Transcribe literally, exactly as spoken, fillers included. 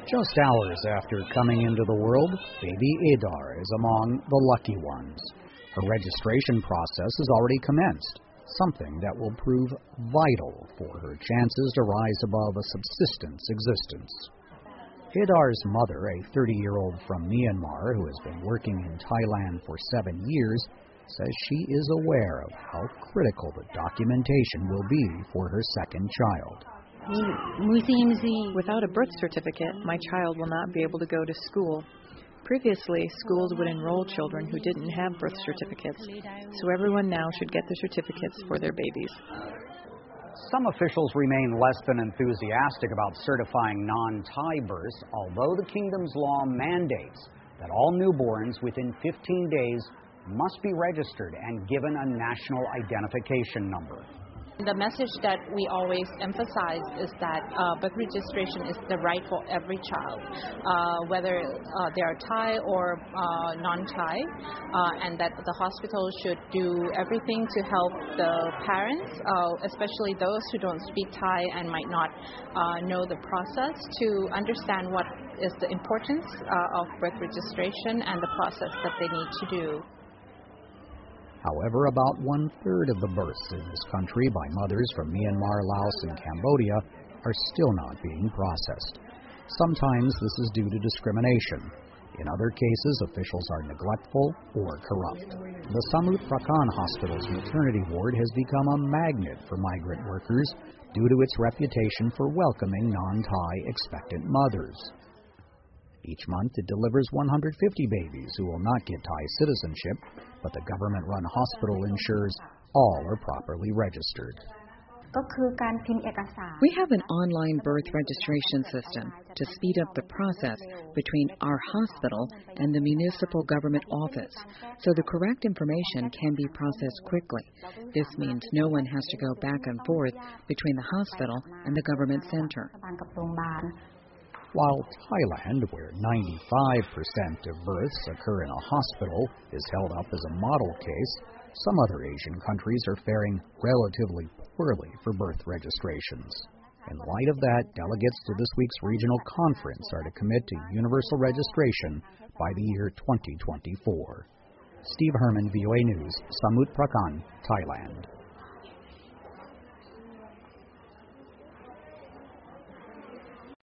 Just hours after coming into the world, baby Adar is among the lucky ones. Her registration process has already commenced, something that will prove vital for her chances to rise above a subsistence existence. Adar's mother, a thirty-year-old from Myanmar who has been working in Thailand for seven years, says she is aware of how critical the documentation will be for her second child. Without a birth certificate, my child will not be able to go to school. Previously, schools would enroll children who didn't have birth certificates, so everyone now should get the certificates for their babies. Some officials remain less than enthusiastic about certifying non-Thai births, although the kingdom's law mandates that all newborns within fifteen days must be registered and given a national identification number. The message that we always emphasize is that uh, birth registration is the right for every child, uh, whether uh, they are Thai or uh, non-Thai, uh, and that the hospital should do everything to help the parents, uh, especially those who don't speak Thai and might not uh, know the process, to understand what is the importance uh, of birth registration and the process that they need to do. However, about one-third of the births in this country by mothers from Myanmar, Laos, and Cambodia are still not being processed. Sometimes this is due to discrimination. In other cases, officials are neglectful or corrupt. The Samut Prakan Hospital's maternity ward has become a magnet for migrant workers due to its reputation for welcoming non-Thai expectant mothers. Each month, it delivers one hundred fifty babies who will not get Thai citizenship, but the government-run hospital ensures all are properly registered. We have an online birth registration system to speed up the process between our hospital and the municipal government office, so the correct information can be processed quickly. This means no one has to go back and forth between the hospital and the government center. While Thailand, where ninety-five percent of births occur in a hospital, is held up as a model case, some other Asian countries are faring relatively poorly for birth registrations. In light of that, delegates to this week's regional conference are to commit to universal registration by the year twenty twenty-four. Steve Herman, V O A News, Samut Prakan, Thailand.